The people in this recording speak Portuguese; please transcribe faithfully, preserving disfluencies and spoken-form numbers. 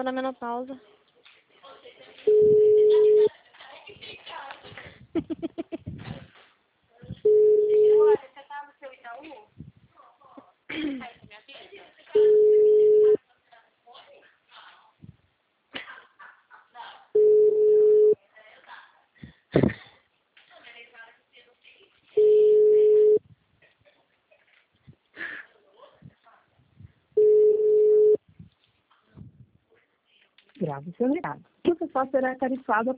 da menopausa. Olha, você tá no seu Itaú? Grave seu recado. O pessoal será tarifado